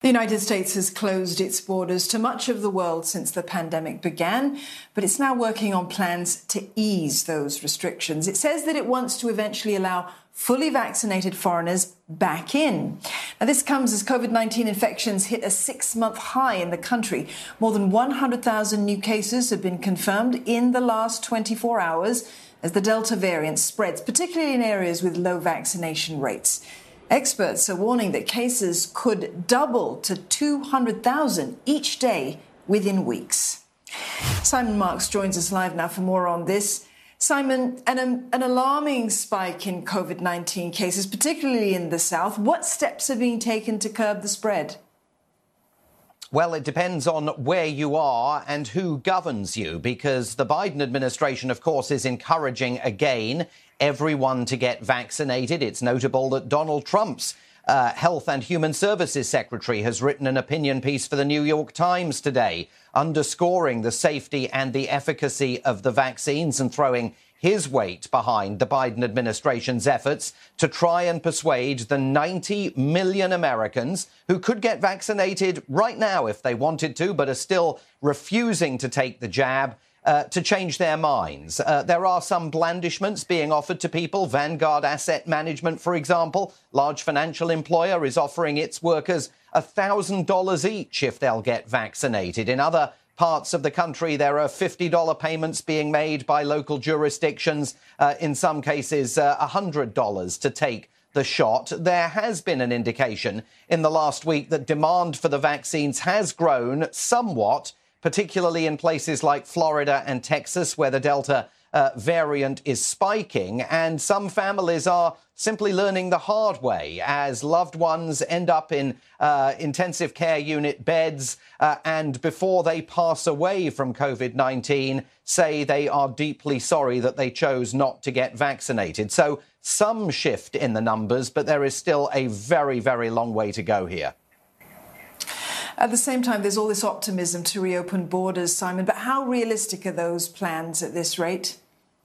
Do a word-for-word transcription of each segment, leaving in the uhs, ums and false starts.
The United States has closed its borders to much of the world since the pandemic began, but it's now working on plans to ease those restrictions. It says that it wants to eventually allow fully vaccinated foreigners back in. Now, this comes as COVID nineteen infections hit a six-month high in the country. More than one hundred thousand new cases have been confirmed in the last twenty-four hours as the Delta variant spreads, particularly in areas with low vaccination rates. Experts are warning that cases could double to two hundred thousand each day within weeks. Simon Marks joins us live now for more on this. Simon, an, an alarming spike in COVID nineteen cases, particularly in the south. What steps are being taken to curb the spread? Well, it depends on where you are and who governs you, because the Biden administration, of course, is encouraging again everyone to get vaccinated. It's notable that Donald Trump's uh, Health and Human Services Secretary has written an opinion piece for the New York Times today, underscoring the safety and the efficacy of the vaccines and throwing his weight behind the Biden administration's efforts to try and persuade the ninety million Americans who could get vaccinated right now if they wanted to, but are still refusing to take the jab, uh, to change their minds. Uh, there are some blandishments being offered to people. Vanguard Asset Management, for example, large financial employer, is offering its workers one thousand dollars each if they'll get vaccinated. In other parts of the country, there are fifty dollars payments being made by local jurisdictions, uh, in some cases uh, one hundred dollars to take the shot. There has been an indication in the last week that demand for the vaccines has grown somewhat, particularly in places like Florida and Texas, where the Delta uh, variant is spiking. And some families are simply learning the hard way as loved ones end up in uh, intensive care unit beds uh, and before they pass away from COVID nineteen, say they are deeply sorry that they chose not to get vaccinated. So some shift in the numbers, but there is still a very, very long way to go here. At the same time, there's all this optimism to reopen borders, Simon, but how realistic are those plans at this rate?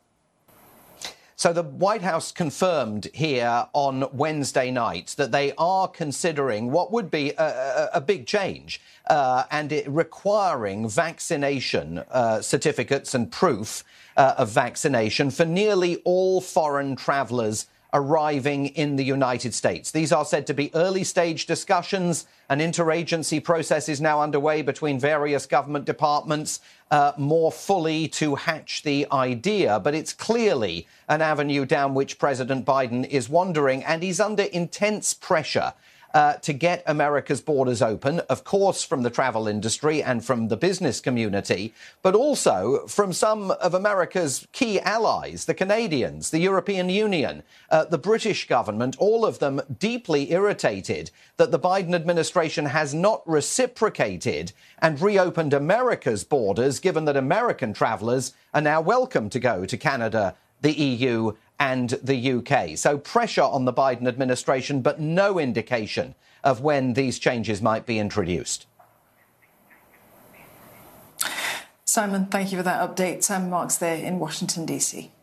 So the White House confirmed here on Wednesday night that they are considering what would be a, a, a big change uh, and it requiring vaccination uh, certificates and proof uh, of vaccination for nearly all foreign travellers arriving in the United States. These are said to be early stage discussions. An interagency process is now underway between various government departments uh, more fully to hatch the idea. But it's clearly an avenue down which President Biden is wandering, and he's under intense pressure Uh, to get America's borders open, of course, from the travel industry and from the business community, but also from some of America's key allies, the Canadians, the European Union, uh, the British government, all of them deeply irritated that the Biden administration has not reciprocated and reopened America's borders, given that American travelers are now welcome to go to Canada, the E U and the U K. So pressure on the Biden administration, but no indication of when these changes might be introduced. Simon, thank you for that update. Simon Marks there in Washington, D C.